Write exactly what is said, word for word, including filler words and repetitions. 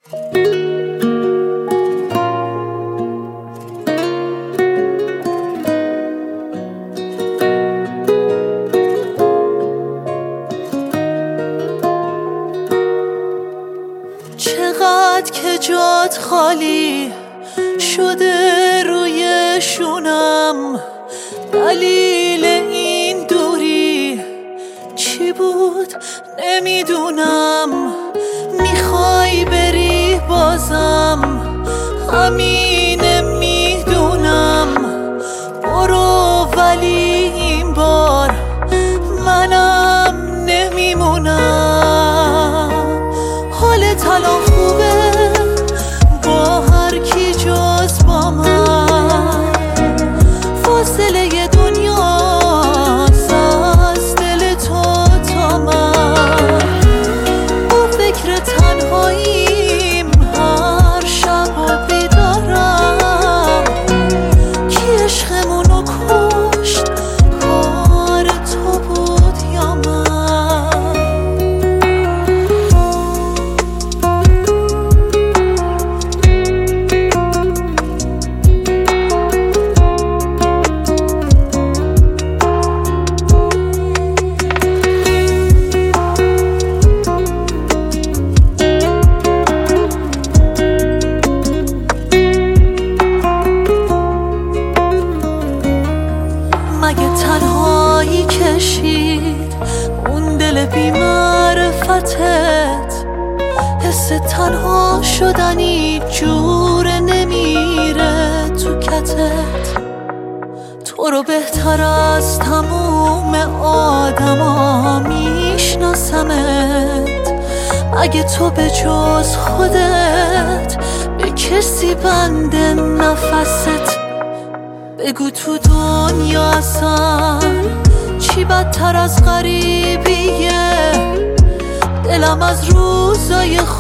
چقدر که جات خالی شده روی شونم، دلیل این دوری چی بود نمیدونم. میخوای بری بازم همینه میدونم، برو ولی این بار منم نمیمونم. حالت الان خوبه با هر کی جز با من، فاصله دنیاست از دل تو تا من. با فکر تنهاییم هر شب و بیدارم، کی عشقمونو کشت کار تو بود یا من؟ مگه تنهایی کشید اون دل بی معرفتت؟ حس تنها شدنی جور نمیره تو کتت. تو رو بهتر از تموم آدما میشناسمت، اگه تو به جز خودت به کسی بند نفست. بگو تو دنیا اصلا چی بدتر از غریبیه؟ دلم از روزای